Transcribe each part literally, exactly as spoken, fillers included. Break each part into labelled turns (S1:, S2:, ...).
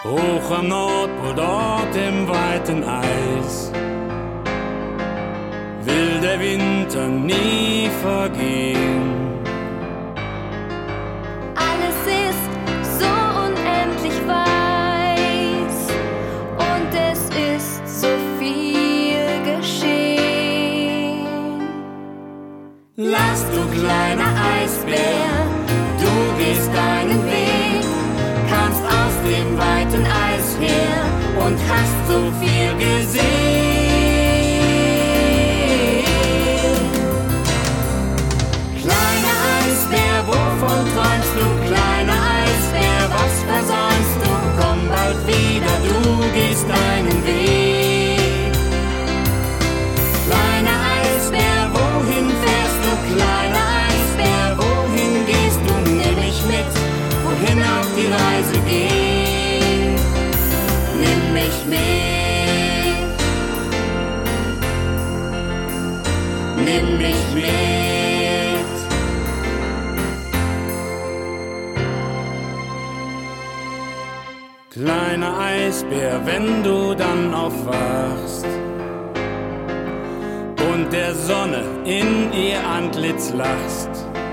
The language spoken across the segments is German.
S1: Hoch am Nordpol, dort im weiten Eis, will der Winter nie vergehen.
S2: Alles ist so unendlich weiß und es ist so viel geschehen.
S3: Lass du kleiner Eisbär, du gehst deinen Weg, kamst aus dem weiten Eis her und hast so viel gesehen. Kleiner Eisbär, wovon träumst du? Kleiner Eisbär, was versäumst du? Komm bald wieder, du gehst deinen Weg. Kleiner Eisbär, wohin fährst du? Kleiner Eisbär, wohin gehst du? Nimm mich mit, wohin auf die Reise geht. Nimm mich mit, nimm mich mit.
S1: Kleiner Eisbär, wenn du dann aufwachst und der Sonne in ihr Antlitz lachst,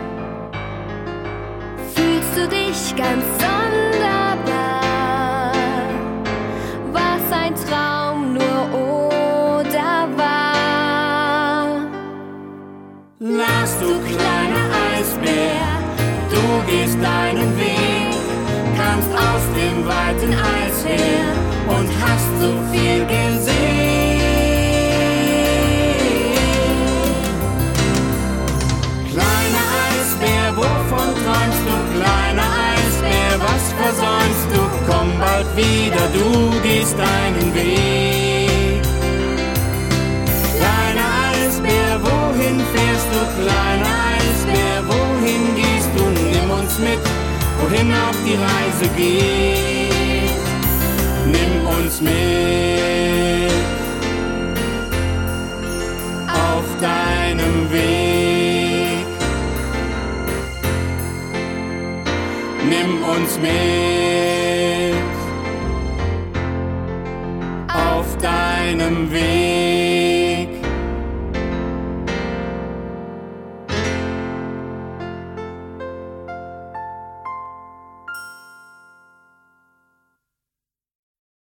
S2: Fühlst du dich ganz sonderbar? War's ein Traum nur oder wahr?
S3: Lass du kleiner Eisbär, du gehst deinen Weg, kamst aus dem weiten Eis her und hast so viel gesehen. Kleiner Eisbär, wovon träumst du? Kleiner Eisbär, was versäumst du? Komm bald wieder, du gehst deinen Weg. Kleiner Eisbär, wohin fährst du? Kleiner Eisbär, wohin gehst du? Nimm uns mit, wohin auf die Reise geht. Nimm uns mit auf deinem Weg. Nimm uns mit.